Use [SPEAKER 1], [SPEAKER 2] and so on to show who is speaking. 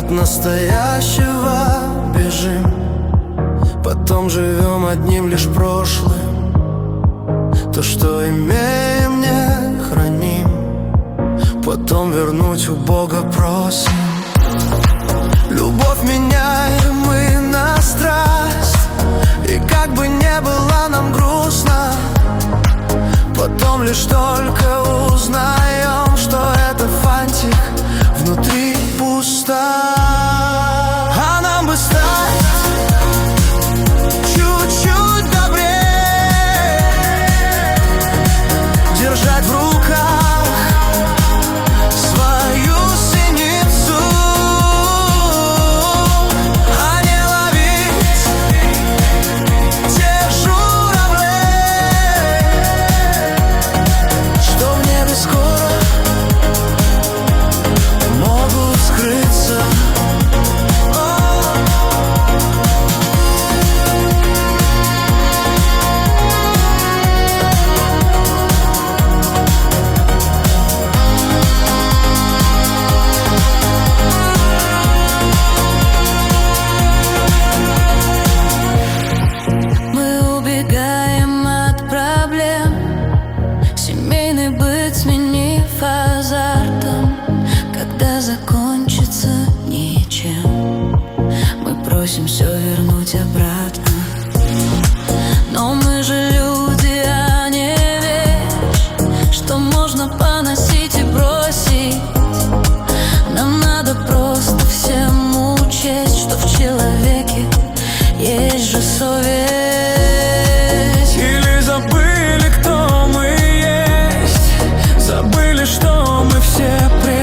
[SPEAKER 1] от настоящего бежим, потом живем одним лишь прошлым. То, что имеем, не храним, потом вернуть у Бога просим. Любовь меняем мы на страсть, и как бы не было нам грустно, потом лишь только узнаем, что это фантик, внутри пусто. А нам бы стать чуть-чуть добрее, держать в руках свою синицу, а не ловить тех журавлей, что в небе скоро могут скрыться.
[SPEAKER 2] Закончится ничем, мы просим все вернуть обратно. Но мы же люди, а не вещь, что можно поносить и бросить. Нам надо просто всем учесть, что в человеке есть же совесть.
[SPEAKER 1] Или забыли, кто мы есть, забыли, что мы все